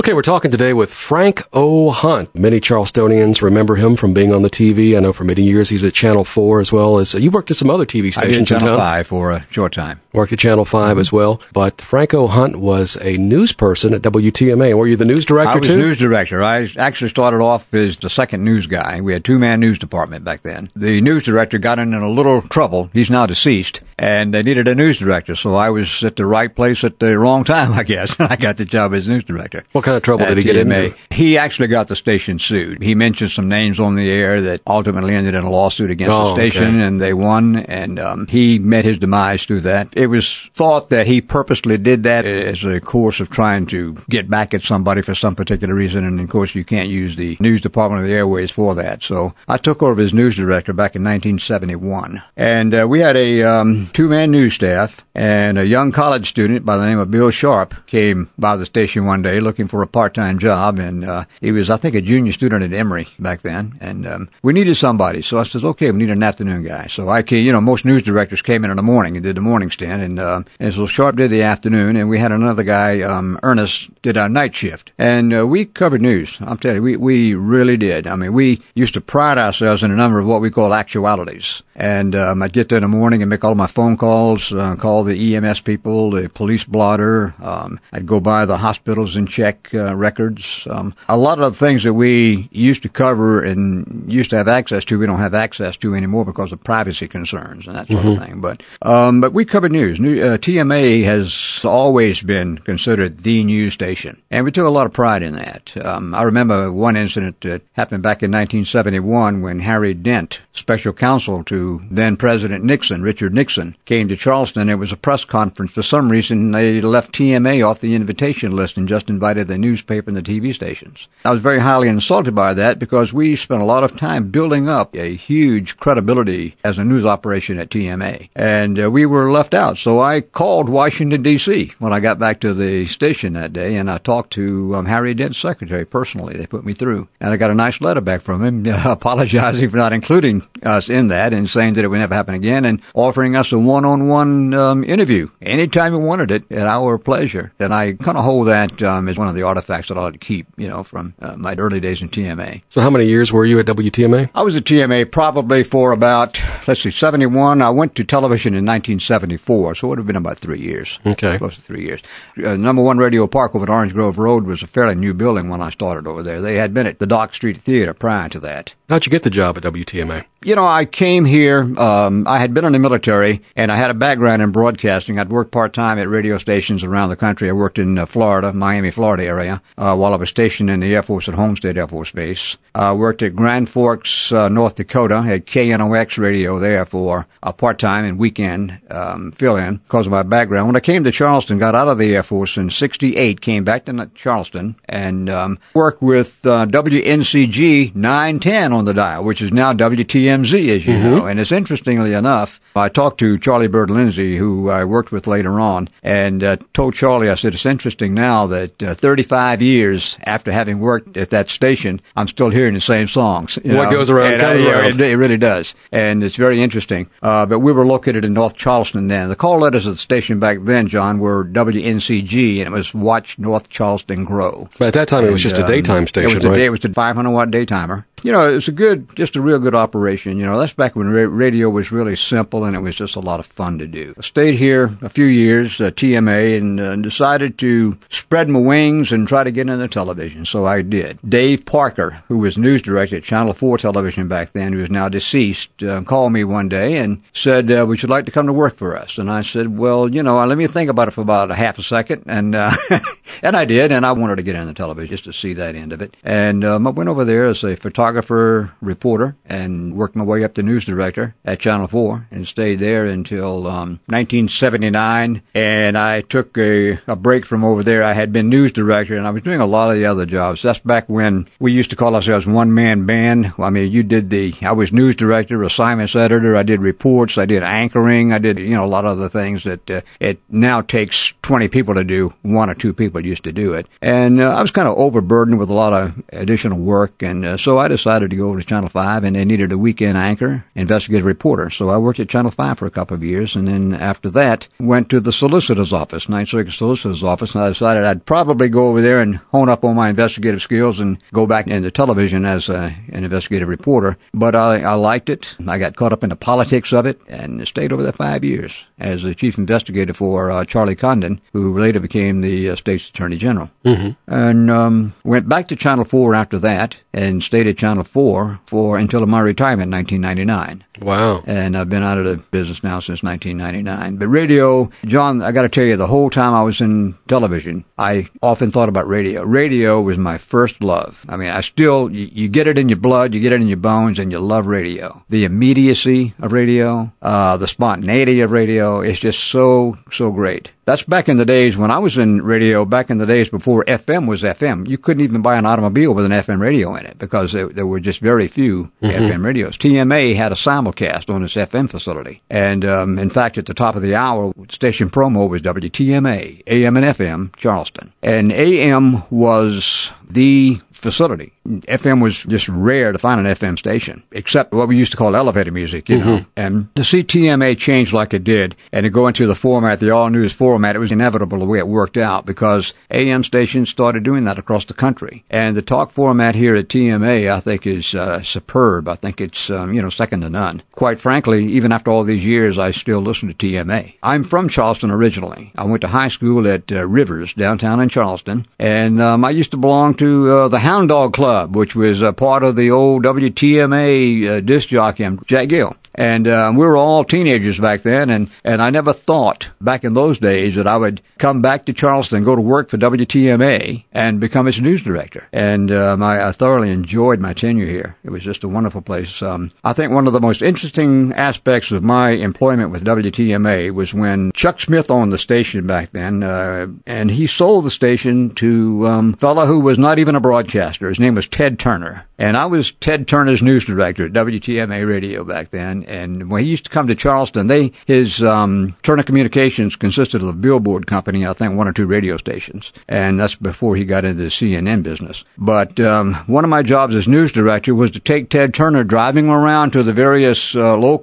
Okay, we're talking today with Frank O. Hunt. Many Charlestonians remember him from being on the TV. I know for many years he's at Channel 4 as well as you worked at some other TV stations I did in town. Channel 5 for a short time. Worked at Channel 5 as well. But Frank O. Hunt was a news person at WTMA. Were you the news director too? I was news director. I actually started off as the second news guy. We had two-man news department back then. The news director got in a little trouble. He's now deceased. And they needed a news director. So I was at the right place at the wrong time, I guess. I got the job as news director. What kind of trouble did he get into? He actually got the station sued. He mentioned some names on the air that ultimately ended in a lawsuit against the station, and they won, and he met his demise through that. It was thought that he purposely did that as a course of trying to get back at somebody for some particular reason, and of course you can't use the news department of the airways for that. So I took over as news director back in 1971, and we had a two-man news staff, and a young college student by the name of Bill Sharp came by the station one day looking for a part-time job, and he was, I think, a junior student at Emory back then, and we needed somebody. So I said, okay, we need an afternoon guy. So I came, most news directors came in the morning and did the morning stint, and so Sharp did the afternoon, and we had another guy, Ernest, did our night shift, and we covered news. I'm telling you, we really did. I mean, we used to pride ourselves in a number of what we call actualities, and I'd get there in the morning and make all my phone calls, call the EMS people, the police blotter. I'd go by the hospitals and check records. A lot of the things that we used to cover and used to have access to, we don't have access to anymore because of privacy concerns and that sort of thing. But we covered news. TMA has always been considered the news station, and we took a lot of pride in that. I remember one incident that happened back in 1971 when Harry Dent, special counsel to then President Nixon, Richard Nixon, came to Charleston. It was a press conference. For some reason, they left TMA off the invitation list and just invited the newspaper and the TV stations. I was very highly insulted by that because we spent a lot of time building up a huge credibility as a news operation at TMA, and we were left out. So I called Washington, D.C. when I got back to the station that day, and I talked to Harry Dent's secretary personally. They put me through, and I got a nice letter back from him apologizing for not including us in that and saying that it would never happen again and offering us a one-on-one interview anytime we wanted it at our pleasure. And I kind of hold that as one of the artifacts that I like to keep, from my early days in TMA. So how many years were you at WTMA? I was at TMA probably for about, 71. I went to television in 1974, so it would have been about 3 years. Okay. Close to 3 years. Number One Radio Park over at Orange Grove Road was a fairly new building when I started over there. They had been at the Dock Street Theater prior to that. How'd you get the job at WTMA? I came here, I had been in the military, and I had a background in broadcasting. I'd worked part-time at radio stations around the country. I worked in Florida, Miami, Florida area, while I was stationed in the Air Force at Homestead Air Force Base. I worked at Grand Forks, North Dakota, had KNOX radio there for part-time and weekend fill-in because of my background. When I came to Charleston, got out of the Air Force in 68, came back to Charleston, and worked with WNCG 910 on the dial, which is now WTMZ, as you know. And it's interestingly enough, I talked to Charlie Bird Lindsay, who I worked with later on, and told Charlie, I said, it's interesting now that 35 years after having worked at that station, I'm still hearing the same songs. What goes around comes around. It really does. And it's very interesting. But we were located in North Charleston then. The call letters of the station back then, John, were WNCG, and it was Watch North Charleston Grow. But at that time, it was just a daytime station, right? It was a 500-watt daytimer. It was just a real good operation. That's back when radio was really simple and it was just a lot of fun to do. I stayed here a few years, TMA, and decided to spread my wings and try to get into television. So I did. Dave Parker, who was news director at Channel 4 television back then, who is now deceased, called me one day and said, would you like to come to work for us? And I said, well, let me think about it for about a half a second. And and I did, and I wanted to get into television just to see that end of it. And I went over there as a photographer, reporter, and worked my way up to news director at Channel 4 and stayed there until 1979. And I took a break from over there. I had been news director, and I was doing a lot of the other jobs. That's back when we used to call ourselves one-man band. I mean, I was news director, assignments editor, I did reports, I did anchoring, I did, a lot of other things that it now takes 20 people to do. 1 or 2 people used to do it. And I was kind of overburdened with a lot of additional work, and so I decided decided to go over to Channel 5, and they needed a weekend anchor, investigative reporter. So I worked at Channel 5 for a couple of years, and then after that, went to the solicitor's office, Ninth Circuit solicitor's office, and I decided I'd probably go over there and hone up on my investigative skills and go back into television as an investigative reporter. But I liked it. I got caught up in the politics of it and stayed over there 5 years as the chief investigator for Charlie Condon, who later became the state's attorney general. And went back to Channel 4 after that and stayed at Channel 4 until my retirement in 1999. Wow. And I've been out of the business now since 1999. But radio, John, I got to tell you, the whole time I was in television, I often thought about radio. Radio was my first love. I mean, you get it in your blood, you get it in your bones, and you love radio. The immediacy of radio, the spontaneity of radio, is just so great. That's back in the days when I was in radio, back in the days before FM was FM. You couldn't even buy an automobile with an FM radio in it because there were just very few FM radios. TMA had a simulcast on its FM facility. And in fact, at the top of the hour, station promo was WTMA, AM and FM, Charleston. And AM was the facility. FM was just rare to find an FM station, except what we used to call elevator music, you know. And to see TMA change like it did and to go into the format, the all-news format, it was inevitable the way it worked out because AM stations started doing that across the country. And the talk format here at TMA, I think, is superb. I think it's, second to none. Quite frankly, even after all these years, I still listen to TMA. I'm from Charleston originally. I went to high school at Rivers, downtown in Charleston, and I used to belong to the Hound Dog Club, which was a part of the old WTMA disc jockey, Jack Gill. And we were all teenagers back then, and I never thought back in those days that I would come back to Charleston, go to work for WTMA, and become its news director. And I thoroughly enjoyed my tenure here. It was just a wonderful place. I think one of the most interesting aspects of my employment with WTMA was when Chuck Smith owned the station back then, and he sold the station to a fellow who was not even a broadcaster. His name was Ted Turner. And I was Ted Turner's news director at WTMA Radio back then. And when he used to come to Charleston, his Turner Communications consisted of a billboard company, I think 1 or 2 radio stations. And that's before he got into the CNN business. But one of my jobs as news director was to take Ted Turner driving around to the various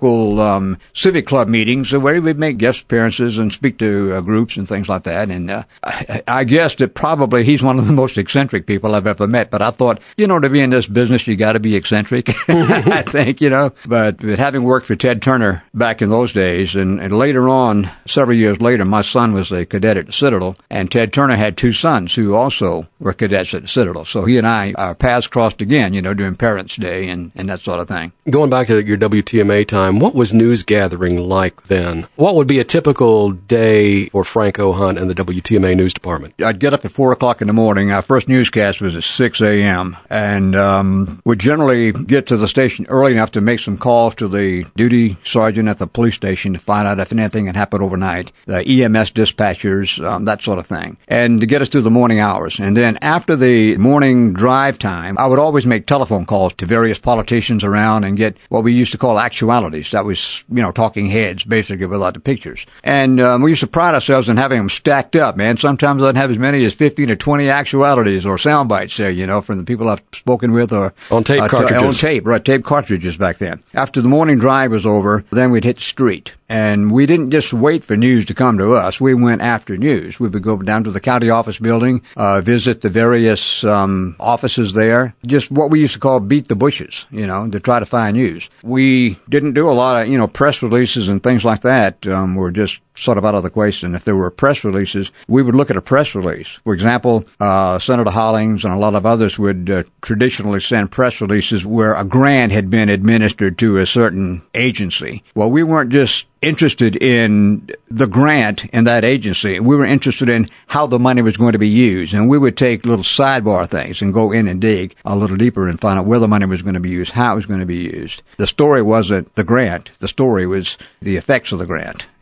local civic club meetings where he would make guest appearances and speak to groups and things like that. And I guess that probably he's one of the most eccentric people I've ever met. But I thought, to be in this business, you got to be eccentric, I think, But having worked for Ted Turner back in those days, and later on, several years later, my son was a cadet at the Citadel, and Ted Turner had 2 sons who also were cadets at the Citadel. So he and I, our paths crossed again, during Parents' Day and that sort of thing. Going back to your WTMA time, what was news gathering like then? What would be a typical day for Frank O. Hunt and the WTMA news department? I'd get up at 4 o'clock in the morning. Our first newscast was at 6 a.m. and would generally get to the station early enough to make some calls to the duty sergeant at the police station to find out if anything had happened overnight, the EMS dispatchers, that sort of thing, and to get us through the morning hours. And then after the morning drive time, I would always make telephone calls to various politicians around and get what we used to call actualities. That was, talking heads, basically, without the pictures. And we used to pride ourselves in having them stacked up, man. Sometimes I'd have as many as 15 or 20 actualities or sound bites there, from the people I've spoken with or on tape cartridges. On tape, right, tape cartridges back then. After the morning drive was over, then we'd hit the street. And we didn't just wait for news to come to us. We went after news. We would go down to the county office building, visit the various offices there. Just what we used to call beat the bushes, to try to find news. We didn't do a lot of, press releases and things like that. Were just sort of out of the question. If there were press releases, we would look at a press release. For example, Senator Hollings and a lot of others would traditionally send press releases where a grant had been administered to a certain agency. Well, we weren't just interested in the grant in that agency. We were interested in how the money was going to be used. And we would take little sidebar things and go in and dig a little deeper and find out where the money was going to be used, how it was going to be used. The story wasn't the grant. The story was the effects of the grant.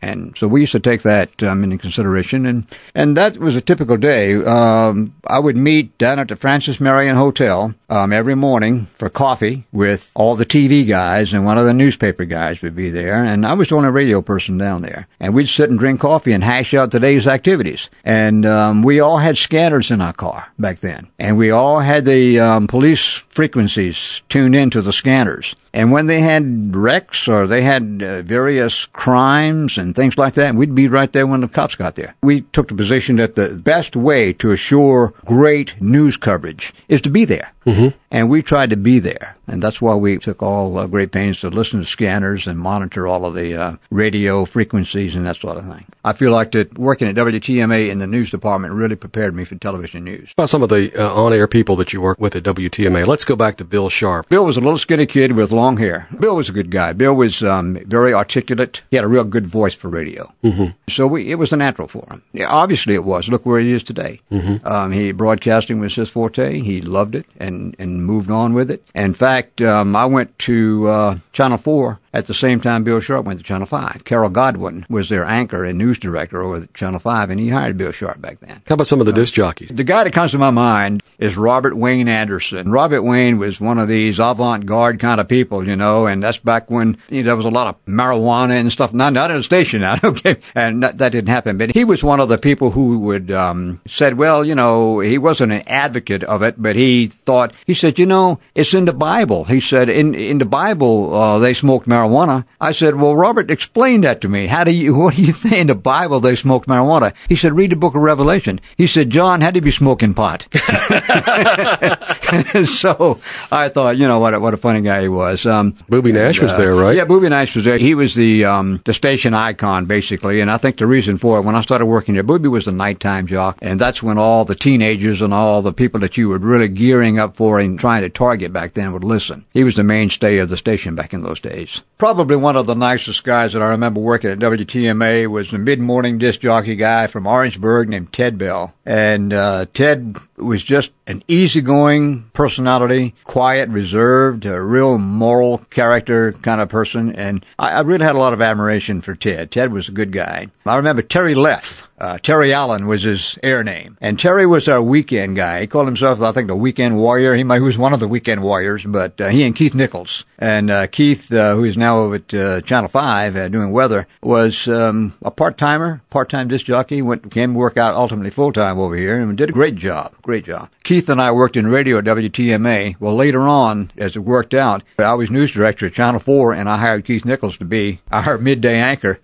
And so we used to take that into consideration. And that was a typical day. I would meet down at the Francis Marion Hotel every morning for coffee with all the TV guys, and one of the newspaper guys would be there. And I was the only radio person down there. And we'd sit and drink coffee and hash out today's activities. And we all had scanners in our car back then. And we all had the police frequencies tuned into the scanners. And when they had wrecks or they had various crimes and things like that, we'd be right there when the cops got there. We took the position that the best way to assure great news coverage is to be there. Mm-hmm. And we tried to be there. And that's why we took all great pains to listen to scanners and monitor all of the radio frequencies and that sort of thing. I feel like that working at WTMA in the news department really prepared me for television news. About some of the on-air people that you work with at WTMA, let's go back to Bill Sharp. Bill was a little skinny kid with long hair. Bill was a good guy. Bill was very articulate. He had a real good voice for radio. Mm-hmm. So it was a natural for him. Yeah, obviously it was. Look where he is today. Mm-hmm. Broadcasting was his forte. He loved it and moved on with it. In fact, I went to Channel 4 at the same time Bill Sharp went to Channel 5. Carol Godwin was their anchor and news director over at Channel 5, and he hired Bill Sharp back then. How about some of the disc jockeys? The guy that comes to my mind is Robert Wayne Anderson. Robert Wayne was one of these avant-garde kind of people, and that's back when there was a lot of marijuana and stuff. Not in the station now, okay, and that didn't happen. But he was one of the people who would said, well, he wasn't an advocate of it, but he said, it's in the Bible. He said, in the Bible, they smoked marijuana. I said, well, Robert, explain that to me. What do you think in the Bible they smoked marijuana? He said, read the book of Revelation. He said, John, how do you be smoking pot? So I thought, what a funny guy he was. Booby Nash was there, right? Yeah, Booby Nash was there. He was the station icon, basically, and I think the reason for it, when I started working there, Booby was the nighttime jock, and that's when all the teenagers and all the people that you were really gearing up for and trying to target back then would listen. He was the mainstay of the station back in those days. Probably one of the nicest guys that I remember working at WTMA was the mid-morning disc jockey guy from Orangeburg named Ted Bell. And Ted was just an easygoing personality, quiet, reserved, a real moral character kind of person. And I really had a lot of admiration for Ted. Ted was a good guy. I remember Terry Leff. Terry Allen was his air name. And Terry was our weekend guy. He called himself, I think, the Weekend Warrior. He was one of the Weekend Warriors, but he and Keith Nichols. And Keith, who is now over at Channel 5 doing weather, was a part-timer, part-time disc jockey, came to work out ultimately full-time over here and did a great job. Great job. Keith and I worked in radio at WTMA. Well, later on, as it worked out, I was news director at Channel 4, and I hired Keith Nichols to be our midday anchor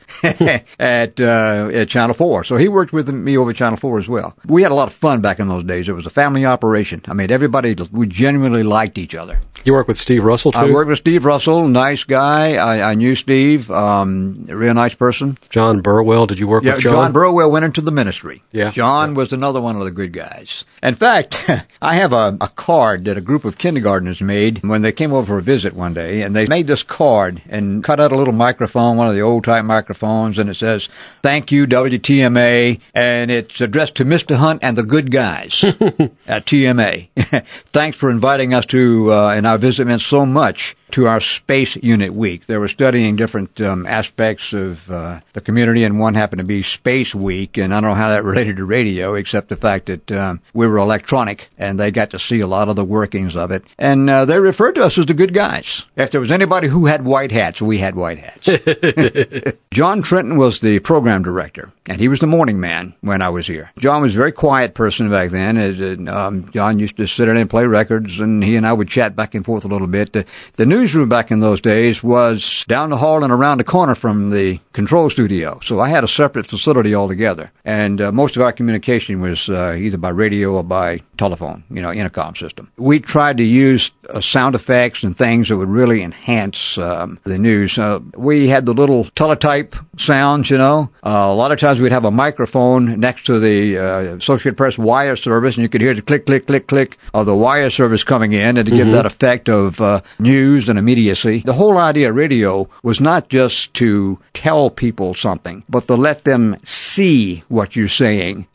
at Channel 4. So he worked with me over at Channel 4 as well. We had a lot of fun back in those days. It was a family operation. I mean, we genuinely liked each other. You worked with Steve Russell, too? I worked with Steve Russell, nice guy. I knew Steve, a real nice person. John Burwell, did you work with John? John Burwell went into the ministry. Yeah. John was another one of the good guys. In fact, I have a card that a group of kindergartners made when they came over for a visit one day, and they made this card and cut out a little microphone, one of the old-type microphones, and it says, "Thank you, WTMA," and it's addressed to Mr. Hunt and the good guys at TMA. Thanks for inviting us to, and our visit meant so much to our Space Unit Week. They were studying different aspects of the community, and one happened to be Space Week, and I don't know how that related to radio, except the fact that we were electronic, and they got to see a lot of the workings of it. And they referred to us as the good guys. If there was anybody who had white hats, we had white hats. John Trenton was the program director, and he was the morning man when I was here. John was a very quiet person back then. John used to sit in and play records, and he and I would chat back and forth a little bit. The newsroom back in those days was down the hall and around the corner from the control studio. So I had a separate facility altogether. And most of our communication was either by radio or by telephone, intercom system. We tried to use sound effects and things that would really enhance the news. We had the little teletype sounds, a lot of times we'd have a microphone next to the Associated Press wire service, and you could hear the click, click, click, click of the wire service coming in, and to give that effect of news and immediacy. The whole idea of radio was not just to tell people something, but to let them see what you're saying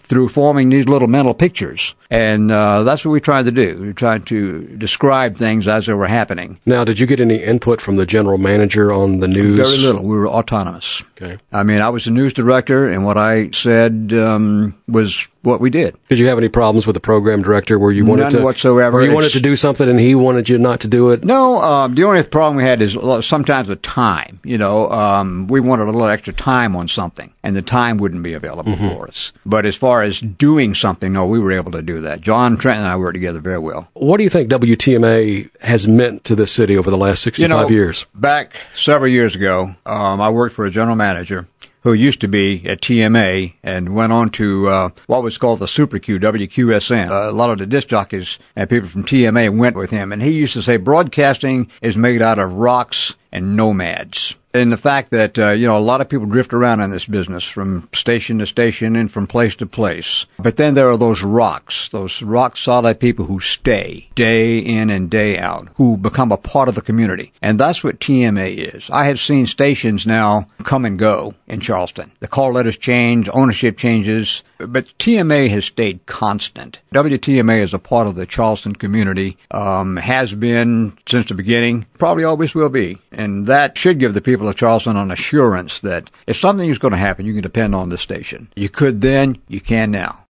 through forming these little mental pictures. And that's what we tried to do. We tried to describe things as they were happening. Now, did you get any input from the general manager on the news? Very little. We were autonomous. Okay. I mean, I was the news director, and what I said was what we did. Did you have any problems with the program director where you wanted None whatsoever. Where you wanted to do something and he wanted you not to do it? No, the only problem we had is sometimes with time. We wanted a little extra time on something, and the time wouldn't be available for us. But as far as doing something, no, we were able to do that. John Trent and I worked together very well. What do you think WTMA has meant to this city over the last 65 years? Back several years ago, I worked for a general manager who used to be at TMA and went on to what was called the Super Q, WQSN. A lot of the disc jockeys and people from TMA went with him, and he used to say broadcasting is made out of rocks and nomads. And the fact that, a lot of people drift around in this business from station to station and from place to place. But then there are those rock solid people who stay day in and day out, who become a part of the community. And that's what TMA is. I have seen stations now come and go in Charleston. The call letters change, ownership changes, but TMA has stayed constant. WTMA is a part of the Charleston community, has been since the beginning, probably always will be. And that should give the people of Charleston an assurance that if something is going to happen, you can depend on the station. You could then, you can now.